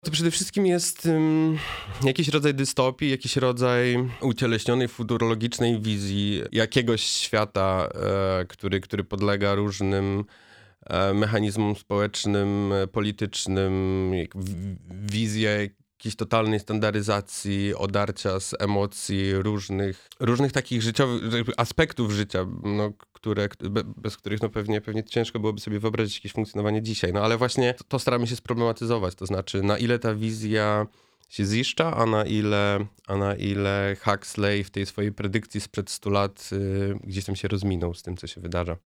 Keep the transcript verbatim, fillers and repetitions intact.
To przede wszystkim jest um, jakiś rodzaj dystopii, jakiś rodzaj ucieleśnionej, futurologicznej wizji jakiegoś świata, e, który, który podlega różnym e, mechanizmom społecznym, e, politycznym, jak w, wizja jakiejś totalnej standaryzacji, odarcia z emocji różnych, różnych takich życiowych jakby aspektów życia, no, które, be, bez których no pewnie, pewnie ciężko byłoby sobie wyobrazić jakieś funkcjonowanie dzisiaj. No ale właśnie to, to staramy się sproblematyzować, to znaczy na ile ta wizja się ziszcza, a na ile, a na ile Huxley w tej swojej predykcji sprzed stu lat y, gdzieś tam się rozminął z tym, co się wydarza.